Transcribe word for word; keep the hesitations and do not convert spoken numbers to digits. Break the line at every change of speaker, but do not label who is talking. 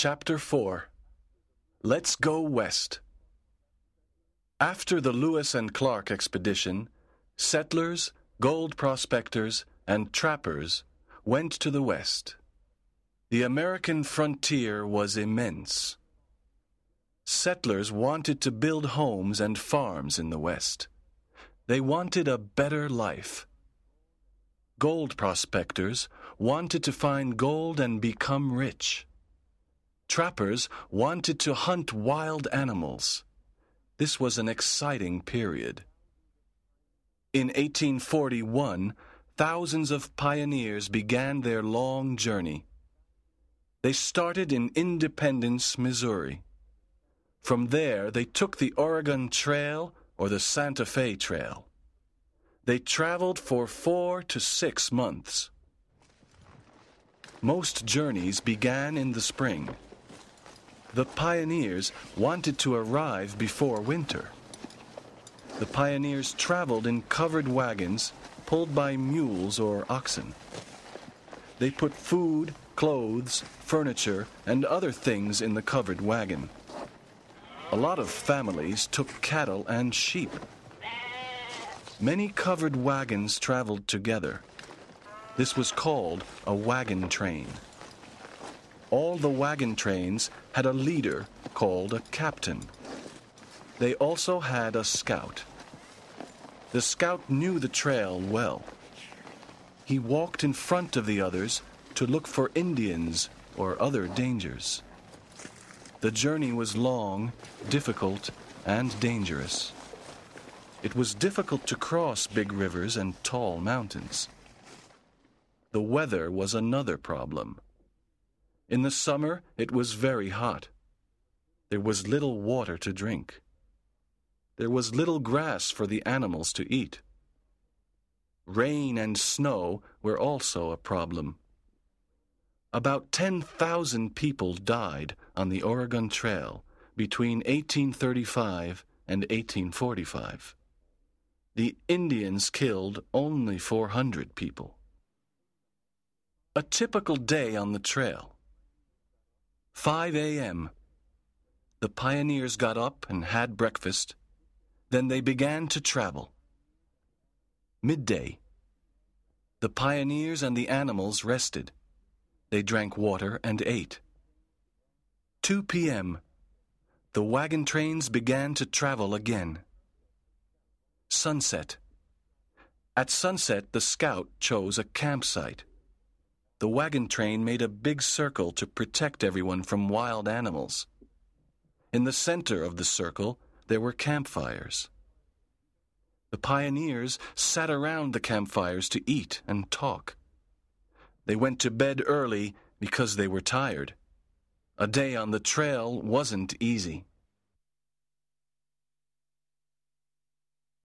Chapter four. Let's Go West. After the Lewis and Clark expedition, settlers, gold prospectors, and trappers went to the west. The American frontier was immense. Settlers wanted to build homes and farms in the west. They wanted a better life. Gold prospectors wanted to find gold and become rich. Trappers wanted to hunt wild animals. This was an exciting period. In eighteen forty-one, thousands of pioneers began their long journey. They started in Independence, Missouri. From there, they took the Oregon Trail or the Santa Fe Trail. They traveled for four to six months. Most journeys began in the spring. The pioneers wanted to arrive before winter. The pioneers traveled in covered wagons pulled by mules or oxen. They put food, clothes, furniture, and other things in the covered wagon. A lot of families took cattle and sheep. Many covered wagons traveled together. This was called a wagon train. All the wagon trains had a leader called a captain. They also had a scout. The scout knew the trail well. He walked in front of the others to look for Indians or other dangers. The journey was long, difficult, and dangerous. It was difficult to cross big rivers and tall mountains. The weather was another problem. In the summer, it was very hot. There was little water to drink. There was little grass for the animals to eat. Rain and snow were also a problem. About ten thousand people died on the Oregon Trail between eighteen thirty-five and eighteen forty-five. The Indians killed only four hundred people. A typical day on the trail. five a.m. The pioneers got up and had breakfast. Then they began to travel. Midday. The pioneers and the animals rested. They drank water and ate. two p.m. The wagon trains began to travel again. Sunset. At sunset, the scout chose a campsite. The wagon train made a big circle to protect everyone from wild animals. In the center of the circle, there were campfires. The pioneers sat around the campfires to eat and talk. They went to bed early because they were tired. A day on the trail wasn't easy.